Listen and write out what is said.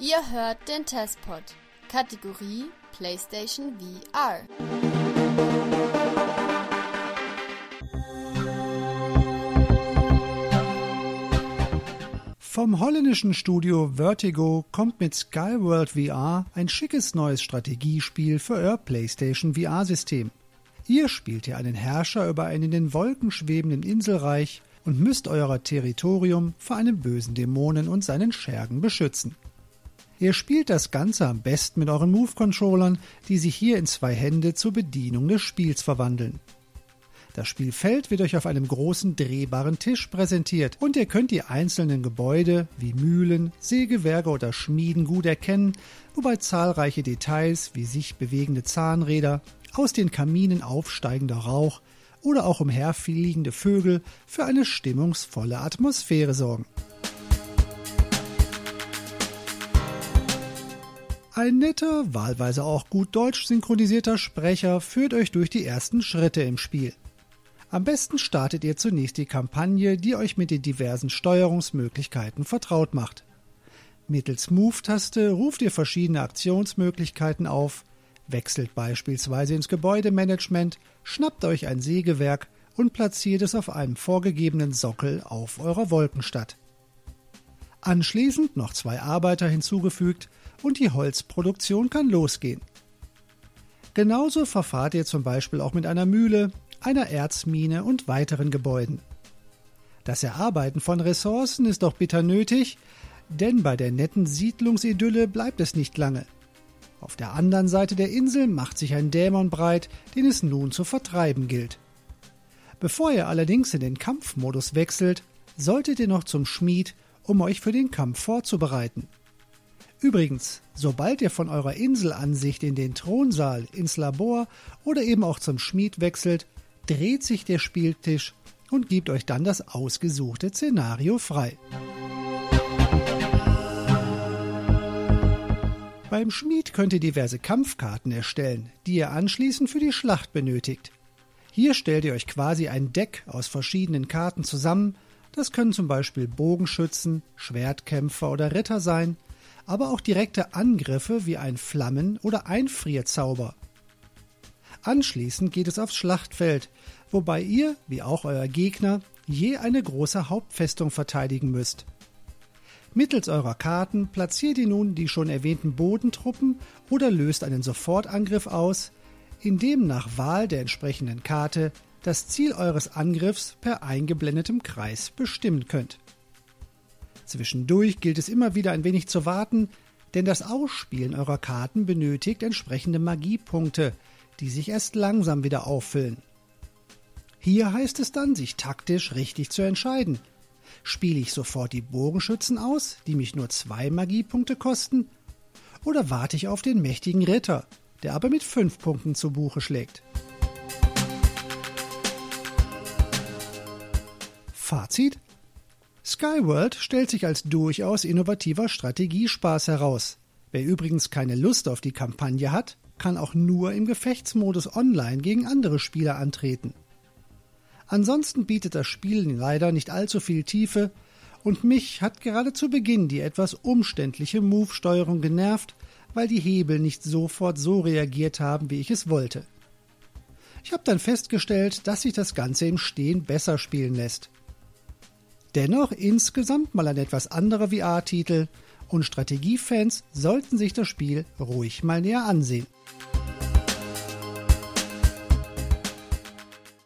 Ihr hört den Testpod, Kategorie PlayStation VR. Vom holländischen Studio Vertigo kommt mit SkyWorld VR ein schickes neues Strategiespiel für euer PlayStation VR-System. Ihr spielt hier einen Herrscher über ein in den Wolken schwebenden Inselreich und müsst euer Territorium vor einem bösen Dämonen und seinen Schergen beschützen. Ihr spielt das Ganze am besten mit euren Move-Controllern, die sich hier in 2 Hände zur Bedienung des Spiels verwandeln. Das Spielfeld wird euch auf einem großen drehbaren Tisch präsentiert und ihr könnt die einzelnen Gebäude wie Mühlen, Sägewerke oder Schmieden gut erkennen, wobei zahlreiche Details wie sich bewegende Zahnräder, aus den Kaminen aufsteigender Rauch oder auch umherfliegende Vögel für eine stimmungsvolle Atmosphäre sorgen. Ein netter, wahlweise auch gut deutsch synchronisierter Sprecher führt euch durch die ersten Schritte im Spiel. Am besten startet ihr zunächst die Kampagne, die euch mit den diversen Steuerungsmöglichkeiten vertraut macht. Mittels Move-Taste ruft ihr verschiedene Aktionsmöglichkeiten auf, wechselt beispielsweise ins Gebäudemanagement, schnappt euch ein Sägewerk und platziert es auf einem vorgegebenen Sockel auf eurer Wolkenstadt. Anschließend noch 2 Arbeiter hinzugefügt und die Holzproduktion kann losgehen. Genauso verfahrt ihr zum Beispiel auch mit einer Mühle, einer Erzmine und weiteren Gebäuden. Das Erarbeiten von Ressourcen ist doch bitter nötig, denn bei der netten Siedlungsidylle bleibt es nicht lange. Auf der anderen Seite der Insel macht sich ein Dämon breit, den es nun zu vertreiben gilt. Bevor ihr allerdings in den Kampfmodus wechselt, solltet ihr noch zum Schmied, um euch für den Kampf vorzubereiten. Übrigens, sobald ihr von eurer Inselansicht in den Thronsaal, ins Labor oder eben auch zum Schmied wechselt, dreht sich der Spieltisch und gibt euch dann das ausgesuchte Szenario frei. Beim Schmied könnt ihr diverse Kampfkarten erstellen, die ihr anschließend für die Schlacht benötigt. Hier stellt ihr euch quasi ein Deck aus verschiedenen Karten zusammen. Das können zum Beispiel Bogenschützen, Schwertkämpfer oder Ritter sein, aber auch direkte Angriffe wie ein Flammen- oder Einfrierzauber. Anschließend geht es aufs Schlachtfeld, wobei ihr, wie auch euer Gegner, je eine große Hauptfestung verteidigen müsst. Mittels eurer Karten platziert ihr nun die schon erwähnten Bodentruppen oder löst einen Sofortangriff aus, indem nach Wahl der entsprechenden Karte das Ziel eures Angriffs per eingeblendetem Kreis bestimmen könnt. Zwischendurch gilt es immer wieder ein wenig zu warten, denn das Ausspielen eurer Karten benötigt entsprechende Magiepunkte, die sich erst langsam wieder auffüllen. Hier heißt es dann, sich taktisch richtig zu entscheiden. Spiele ich sofort die Bogenschützen aus, die mich nur 2 Magiepunkte kosten? Oder warte ich auf den mächtigen Ritter, der aber mit 5 Punkten zu Buche schlägt? Fazit: SkyWorld stellt sich als durchaus innovativer Strategiespaß heraus. Wer übrigens keine Lust auf die Kampagne hat, kann auch nur im Gefechtsmodus online gegen andere Spieler antreten. Ansonsten bietet das Spiel leider nicht allzu viel Tiefe und mich hat gerade zu Beginn die etwas umständliche Move-Steuerung genervt, weil die Hebel nicht sofort so reagiert haben, wie ich es wollte. Ich habe dann festgestellt, dass sich das Ganze im Stehen besser spielen lässt. Dennoch insgesamt mal ein etwas anderer VR-Titel und Strategiefans sollten sich das Spiel ruhig mal näher ansehen.